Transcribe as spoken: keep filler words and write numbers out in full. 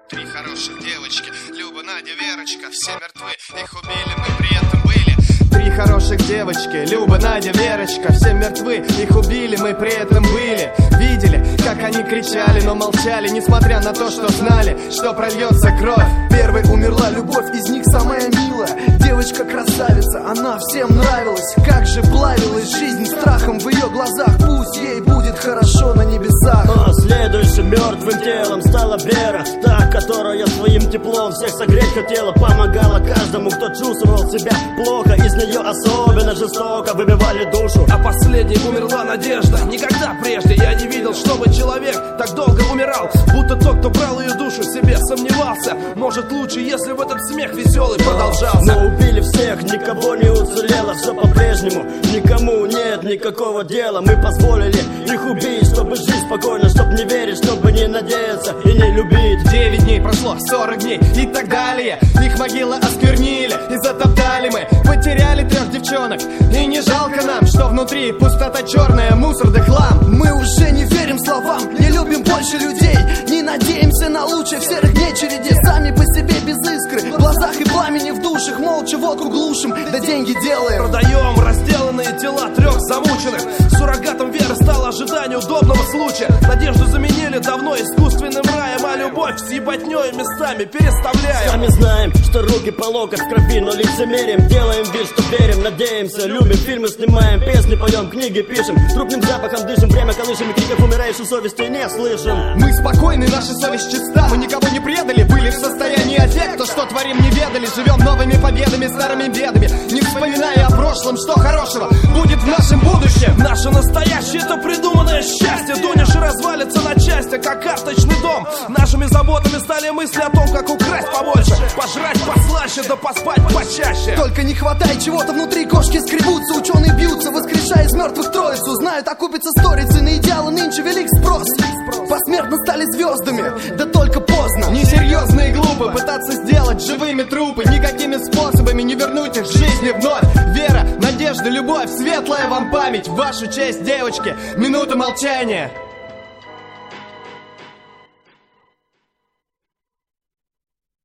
Три хороших девочки, Люба, Надя, Верочка, все мертвы, их убили, мы при этом были. Три хороших девочки, Люба, Надя, Верочка, все мертвы, их убили, мы при этом были. Видели, как они кричали, но молчали, несмотря на то, что знали, что прольется кровь. Первой умерла любовь, из них самая милая. Девочка красавица, она всем нравилась. Как же плавилась жизнь страхом в ее глазах. Пусть ей будет хорошо на небесах. Но следующим мертвым телом стала Вера, та, которая своим теплом всех согреть хотела. Помогала каждому, кто чувствовал себя плохо. Из нее особенно жестоко выбивали душу. А последней умерла Надежда. Никогда прежде я не видел, чтобы человек так долго умирал. Будто тот, кто брал ее душу, в себе сомневался. Может лучше, если бы этот смех веселый продолжался. Но убили всех, никого не уцелело. Все по-прежнему, никому нет никакого дела. Мы позволили их убить, чтобы жить спокойно, чтобы не верить, чтобы не надеяться и не любить. Девять дней прошло, сорок дней и так далее. Их могилы осквернили и затоптали мы. Потеряли трех девчонок, и не жалко нам, что внутри пустота черная, мусор да хлам. Мы уже не верим словам, не любим больше людей. Не надеемся на лучшее в серых дней череде. Сами по себе без искры, в глазах и пламени в душах. Молча водку глушим, да деньги делаем. Продаем разделанные тела трех замученных. Суррогатом веры стало ожидание удобного случая. Надежду заменили давно искусственным раем, а любовь с ебатнёй местами переставляем. Сами знаем, что руки по локоть в крови, но лицемерим. Делаем вид, что верим, надеемся, любим. Фильмы снимаем, песни поем, книги пишем. Трупным запахом дышим, время колышем. И криков умирающей совести не слышим. Мы спокойны, наша совесть чиста. Мы никого не предали, были в состоянии, а те, кто что творим, не ведали. Живем новыми победами, старыми бедами, не вспоминая о прошлом, что хорошего будет в нашем будущем. Наше настоящее — это придуманное счастье. Дуня же развалится на части, как карточный дом. Нашими заботами стали мысли о том, как украсть побольше, пожрать послаще, да поспать почаще. Только не хватает чего-то внутри, кошки скребутся, ученые бьются, воскрешая из мертвых троицу. Знают, окупится сторицей, на идеалы нынче велик спрос. Посмертно стали звездами, да только поздно. Несерьезно и глупо пытаться сделать живыми трупы. Никакими способами не вернуть их к жизни вновь. Вера, надежда, любовь, светлая вам память. В вашу честь, девочки, минута молчания.